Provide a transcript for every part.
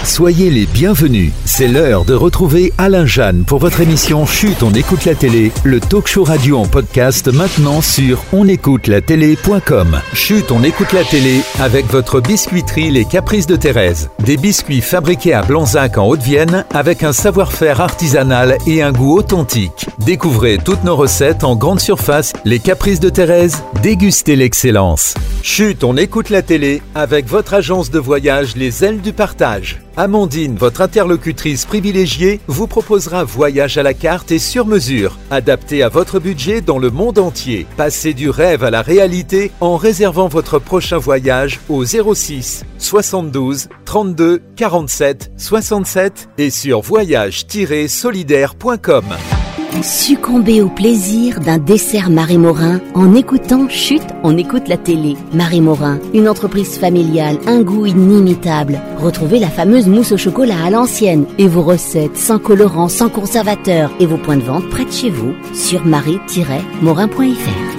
Soyez les bienvenus. C'est l'heure de retrouver Alain Jeanne pour votre émission Chut, on écoute la télé, le talk show radio en podcast maintenant sur onécoutelatélé.com. Chut, on écoute la télé avec votre biscuiterie Les Caprices de Thérèse. Des biscuits fabriqués à Blanzac en Haute-Vienne avec un savoir-faire artisanal et un goût authentique. Découvrez toutes nos recettes en grande surface. Les Caprices de Thérèse, dégustez l'excellence. Chut, on écoute la télé avec votre agence de voyage Les Ailes du Partage. Amandine, votre interlocutrice privilégiée, vous proposera voyage à la carte et sur mesure, adapté à votre budget dans le monde entier. Passez du rêve à la réalité en réservant votre prochain voyage au 06 72 32 47 67 et sur voyage-solidaire.com. Succombez au plaisir d'un dessert Marie Morin en écoutant Chut, on écoute la télé. Marie Morin, une entreprise familiale, un goût inimitable. Retrouvez la fameuse mousse au chocolat à l'ancienne et vos recettes sans colorant, sans conservateur et vos points de vente près de chez vous sur marie-morin.fr.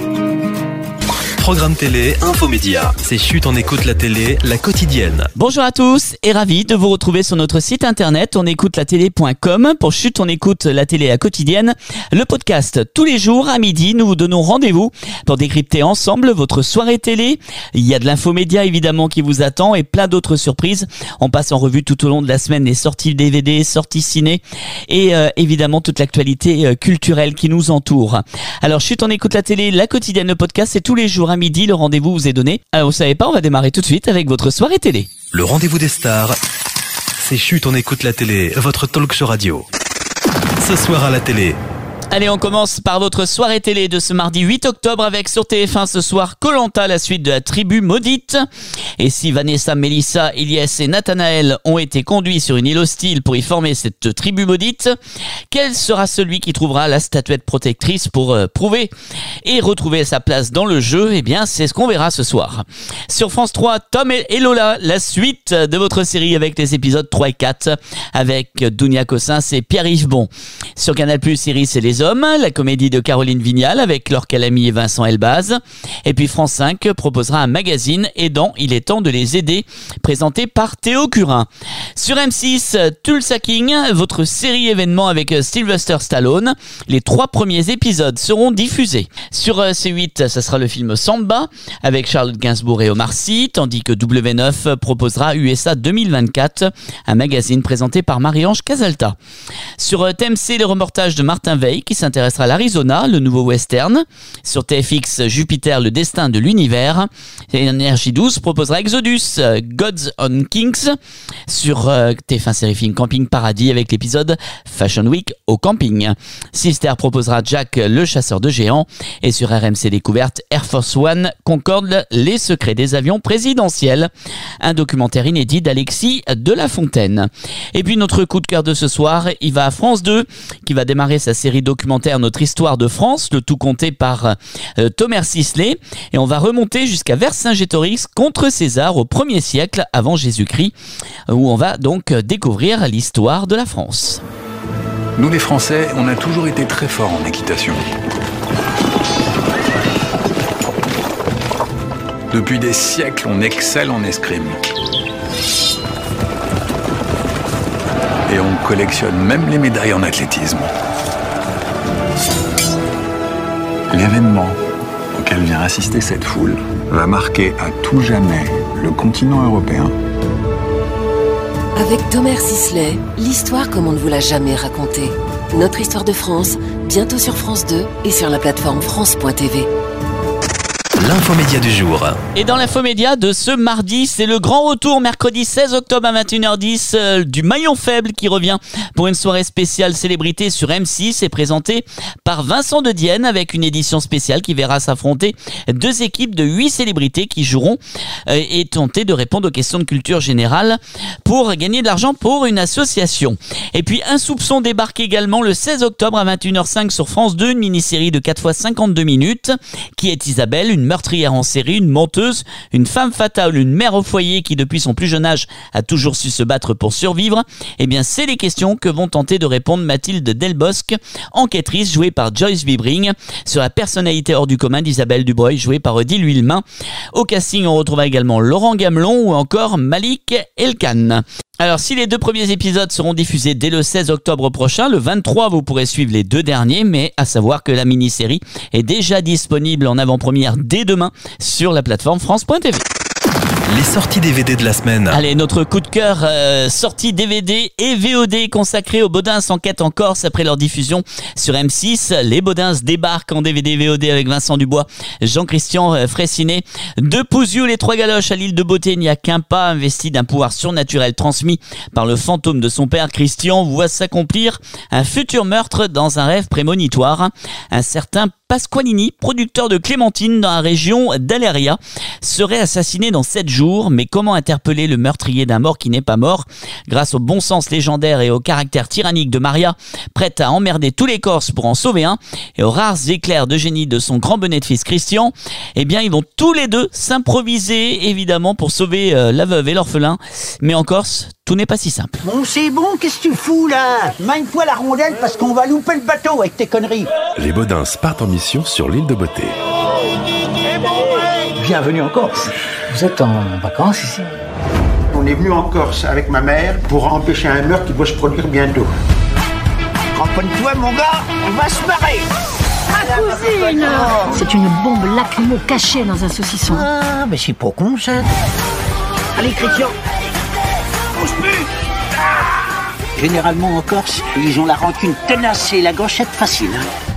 Programme télé, infomédia. C'est Chut, on écoute la télé, la quotidienne. Bonjour à tous et ravi de vous retrouver sur notre site internet onécoutelatélé.com pour Chut, on écoute la télé la quotidienne. Le podcast tous les jours à midi, nous vous donnons rendez-vous pour décrypter ensemble votre soirée télé. Il y a de l'infomédia évidemment qui vous attend et plein d'autres surprises. On passe en revue tout au long de la semaine les sorties DVD, sorties ciné et évidemment toute l'actualité culturelle qui nous entoure. Alors Chut, on écoute la télé, la quotidienne, le podcast, c'est tous les jours à midi, le rendez-vous vous est donné. Alors vous savez pas, on va démarrer tout de suite avec votre soirée télé. Le rendez-vous des stars, c'est Chut, on écoute la télé, votre talk show radio. Ce soir à la télé. Allez, on commence par votre soirée télé de ce mardi 8 octobre avec sur TF1 ce soir Koh-Lanta, la suite de la tribu maudite. Et si Vanessa, Mélissa, Elias et Nathanaël ont été conduits sur une île hostile pour y former cette tribu maudite, quel sera celui qui trouvera la statuette protectrice pour prouver et retrouver sa place dans le jeu? Eh bien, c'est ce qu'on verra ce soir. Sur France 3, Tom et Lola, la suite de votre série avec les épisodes 3 et 4 avec Dounia Cossins et Pierre-Yves Bon. Sur Canal+, série C'est les Hommes, la comédie de Caroline Vignal avec Laure Calamy et Vincent Elbaz. Et puis France 5 proposera un magazine aidant Il est temps de les aider, présenté par Théo Curin. Sur M6, Tulsa King, votre série événement avec Sylvester Stallone. Les 3 premiers épisodes seront diffusés. Sur C8, ça sera le film Samba avec Charlotte Gainsbourg et Omar Sy, tandis que W9 proposera USA 2024, un magazine présenté par Marie-Ange Casalta. Sur TMC, les reportages de Martin Veil qui s'intéressera à l'Arizona, le nouveau western. Sur TFX, Jupiter, le destin de l'univers. Et Énergie 12 proposera Exodus, Gods on Kings. Sur TF1 Série Film Camping Paradis avec l'épisode Fashion Week au camping. Sister proposera Jack, le chasseur de géants. Et sur RMC Découverte, Air Force One, Concorde, les secrets des avions présidentiels. Un documentaire inédit d'Alexis de La Fontaine. Et puis notre coup de cœur de ce soir, il va à France 2 qui va démarrer sa série documentaire Notre histoire de France, le tout compté par Thomas Sisley, et on va remonter jusqu'à Vercingétorix contre César au 1er siècle avant Jésus-Christ, où on va donc découvrir l'histoire de la France. Nous les Français, on a toujours été très forts en équitation. Depuis des siècles, on excelle en escrime. Et on collectionne même les médailles en athlétisme. L'événement auquel vient assister cette foule va marquer à tout jamais le continent européen. Avec Thomas Sisley, l'histoire comme on ne vous l'a jamais racontée. Notre histoire de France, bientôt sur France 2 et sur la plateforme France.tv. L'infomédia du jour. Et dans l'infomédia de ce mardi, c'est le grand retour mercredi 16 octobre à 21h10 du Maillon Faible qui revient pour une soirée spéciale célébrité sur M6 et présentée par Vincent de Dienne avec une édition spéciale qui verra s'affronter 2 équipes de 8 célébrités qui joueront et tenter de répondre aux questions de culture générale pour gagner de l'argent pour une association. Et puis un soupçon débarque également le 16 octobre à 21h05 sur France 2, une mini-série de 4 x 52 minutes. Qui est Isabelle, une meurtrière en série, une menteuse, une femme fatale, une mère au foyer qui depuis son plus jeune âge a toujours su se battre pour survivre? Eh bien c'est les questions que vont tenter de répondre Mathilde Delbosque, enquêtrice jouée par Joyce Bibring, sur la personnalité hors du commun d'Isabelle Dubreuil jouée par Odile Huillemin. Au casting on retrouvera également Laurent Gamelon ou encore Malik Elkan. Alors, si les 2 premiers épisodes seront diffusés dès le 16 octobre prochain, le 23, vous pourrez suivre les 2 derniers, mais à savoir que la mini-série est déjà disponible en avant-première dès demain sur la plateforme France.tv. Les sorties DVD de la semaine. Allez, notre coup de cœur, sortie DVD et VOD consacré aux Baudins enquête en Corse après leur diffusion sur M6. Les Baudins débarquent en DVD VOD avec Vincent Dubois, Jean-Christian Fraissinet. De Pouziou, les 3 galoches à l'île de Beauté, il n'y a qu'un pas investi d'un pouvoir surnaturel transmis par le fantôme de son père. Christian voit s'accomplir un futur meurtre dans un rêve prémonitoire. Un certain Pasqualini, producteur de clémentine dans la région d'Aléria, serait assassiné dans 7 jours. Mais comment interpeller le meurtrier d'un mort qui n'est pas mort? Grâce au bon sens légendaire et au caractère tyrannique de Maria, prête à emmerder tous les Corses pour en sauver un, et aux rares éclairs de génie de son grand bonnet de fils Christian, eh bien ils vont tous les deux s'improviser évidemment pour sauver la veuve et l'orphelin. Mais en Corse, tout n'est pas si simple. Bon, c'est bon, qu'est-ce que tu fous là? Mine-toi la rondelle parce qu'on va louper le bateau avec tes conneries. Les Baudins partent en mission sur l'île de Beauté. Bienvenue en Corse. Vous êtes en vacances ici? On est venu en Corse avec ma mère pour empêcher un meurtre qui doit se produire bientôt. Cramponne-toi mon gars, on va se marrer. Ma cousine! C'est une bombe lacrymo cachée dans un saucisson. Ah, mais c'est pas con ça. Allez Christian. Généralement en Corse, ils ont la rancune tenace et la gâchette facile.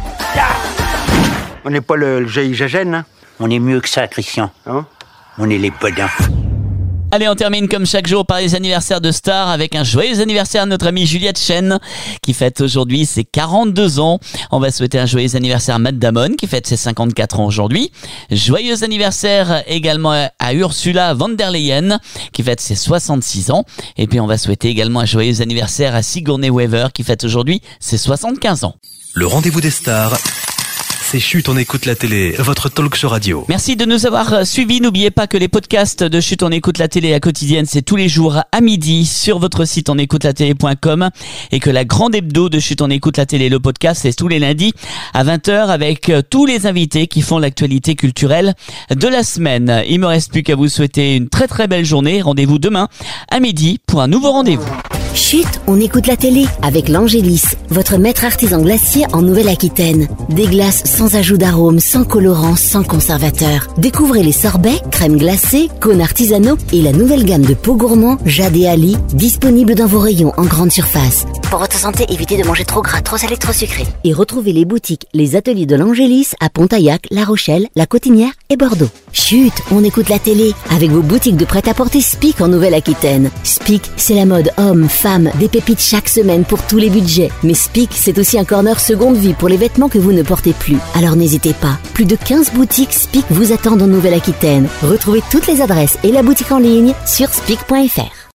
On n'est pas le GIGN, hein. On est mieux que ça, Christian. Hein? On est les Baudins. Allez, on termine comme chaque jour par les anniversaires de stars avec un joyeux anniversaire à notre amie Juliette Chen qui fête aujourd'hui ses 42 ans. On va souhaiter un joyeux anniversaire à Matt Damon qui fête ses 54 ans aujourd'hui. Joyeux anniversaire également à Ursula von der Leyen qui fête ses 66 ans. Et puis on va souhaiter également un joyeux anniversaire à Sigourney Weaver qui fête aujourd'hui ses 75 ans. Le rendez-vous des stars. C'est Chut, on écoute la télé, votre talk show radio. Merci de nous avoir suivis. N'oubliez pas que les podcasts de Chut, on écoute la télé à quotidienne, c'est tous les jours à midi sur votre site onécoutelatélé.com et que la grande hebdo de Chut, on écoute la télé, le podcast, c'est tous les lundis à 20h avec tous les invités qui font l'actualité culturelle de la semaine. Il me reste plus qu'à vous souhaiter une très très belle journée. Rendez-vous demain à midi pour un nouveau rendez-vous. Chut, on écoute la télé avec l'Angélis, votre maître artisan glacier en Nouvelle-Aquitaine. Des glaces sans ajout d'arôme, sans colorant, sans conservateur. Découvrez les sorbets, crèmes glacées, cônes artisanaux et la nouvelle gamme de pots gourmands Jade et Ali, disponible dans vos rayons en grande surface. Pour votre santé, évitez de manger trop gras, trop salé, trop sucré. Et retrouvez les boutiques, les ateliers de l'Angélis à Pontaillac, La Rochelle, La Cotinière et Bordeaux. Chut, on écoute la télé avec vos boutiques de prêt-à-porter Spic en Nouvelle-Aquitaine. Spic, c'est la mode homme, femme, des pépites chaque semaine pour tous les budgets. Mais Spic, c'est aussi un corner seconde vie pour les vêtements que vous ne portez plus. Alors n'hésitez pas, plus de 15 boutiques Spic vous attendent en Nouvelle-Aquitaine. Retrouvez toutes les adresses et la boutique en ligne sur spic.fr.